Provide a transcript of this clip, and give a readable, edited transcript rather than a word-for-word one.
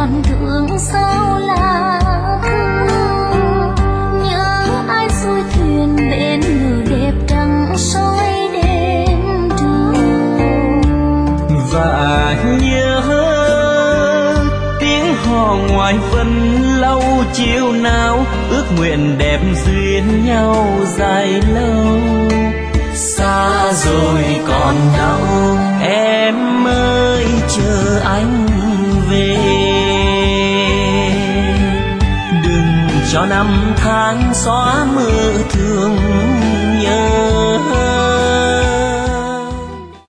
còn thương sao là thương, nhớ ai xuôi thuyền đến ngự đẹp trăng soi đêm trường. Và nhớ tiếng hò ngoài vân lâu chiều nào, ước nguyện đẹp duyên nhau dài lâu. Xa rồi còn đâu em ơi, chờ anh về. Đừng cho năm tháng xóa mưa thương nhớ.